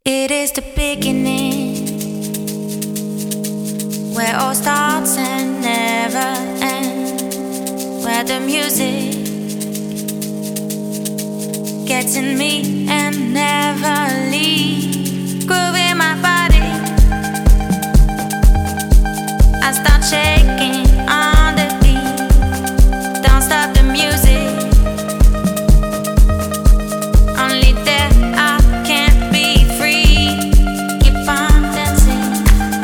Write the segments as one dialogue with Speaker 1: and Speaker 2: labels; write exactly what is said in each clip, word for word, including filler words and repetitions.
Speaker 1: It is the beginning, where all starts and never ends, where the music gets in me and never leaves. Grooving my body, I start shaking on the beat. Don't stop the music, only there I can't be free. Keep on dancing,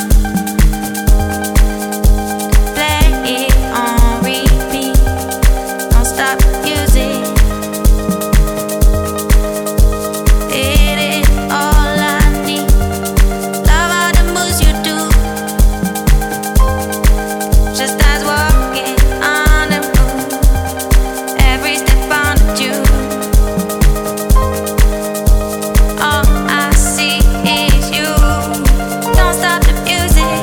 Speaker 1: play it on repeat. Don't stop the music, it is all I need. Love all the moves you do, just as walking on the moon. Every step on the tune, all I see is you. Don't stop the music,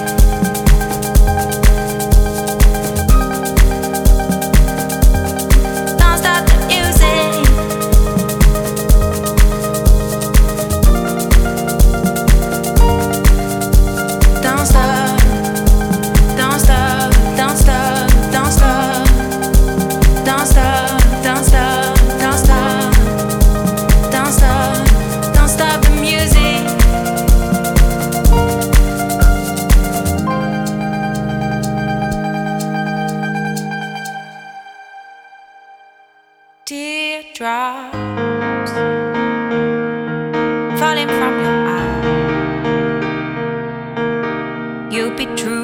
Speaker 1: don't stop the music. Don't stop, don't stop, don't stop, don't stop. Don't stop, don't stop, don't stop. Don't stop, don't stop the music. Teardrops falling from your eye. You be true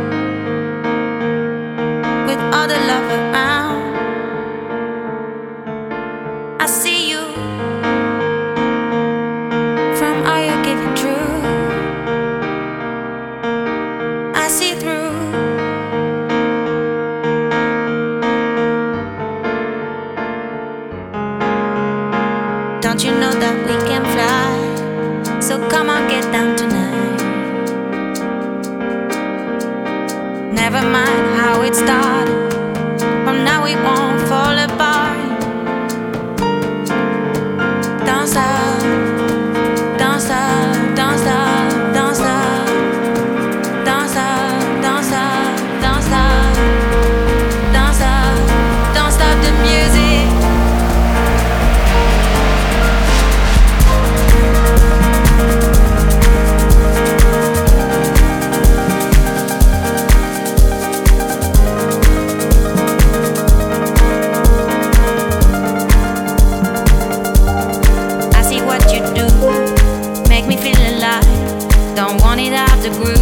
Speaker 1: with all the love around. I see you from all you're giving true. I see through. Don't you know that we can fly? So come on, get down tonight. Never mind how it started, from now we won't fall apart. Don't stop, don't stop, don't stop, don't stop. Don't stop, don't stop, don't stop. Don't stop, don't stop the music. I see what you do, make me feel alive. Don't want it out the groove.